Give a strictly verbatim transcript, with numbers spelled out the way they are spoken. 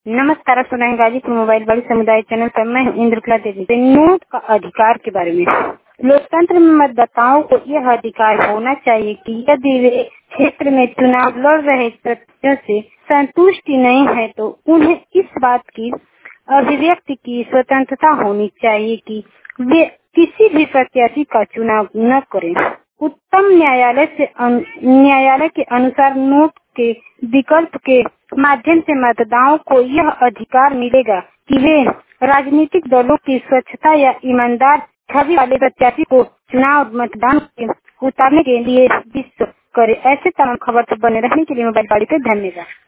नमस्कार, आप सुन रहे हैं गाजीपुर मोबाइल वाली समुदाय चैनल पर। मैं हूं इंद्रकला देवी। नोट का अधिकार के बारे में। लोकतंत्र में मतदाताओं को यह अधिकार होना चाहिए कि यदि वे क्षेत्र में चुनाव लड़ रहे प्रत्याशियों से संतुष्टि नहीं है तो उन्हें इस बात की अभिव्यक्ति की स्वतंत्रता होनी चाहिए कि वे किसी भी प्रत्याशी का चुनाव न करें। उच्चतम न्यायालय से न्यायालय के अनुसार नोट के विकल्प के माध्यम से मतदाताओं को यह अधिकार मिलेगा कि वे राजनीतिक दलों की स्वच्छता या ईमानदार छवि वाले प्रत्याशी को चुनाव मतदान में उतारने के लिए विश्वास करें। ऐसे तमाम खबर पर बने रहने के लिए मोबाइल वाली पे धन्यवाद।